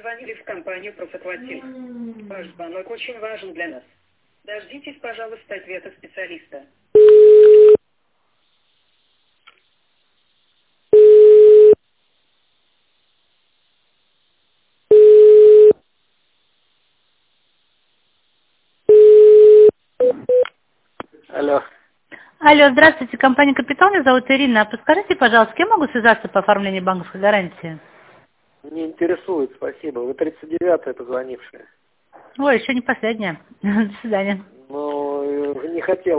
позвонили в компанию «Профоплатил». Ваш звонок очень важен для нас. Дождитесь, пожалуйста, ответа специалиста. Алло. Алло, здравствуйте, компания «Капитал», меня зовут Ирина. Подскажите, пожалуйста, с кем могу связаться по оформлению банковской гарантии? Не интересует, спасибо. Вы 39-я позвонившая. Ой, еще не последняя. До свидания. Ну, не хотел.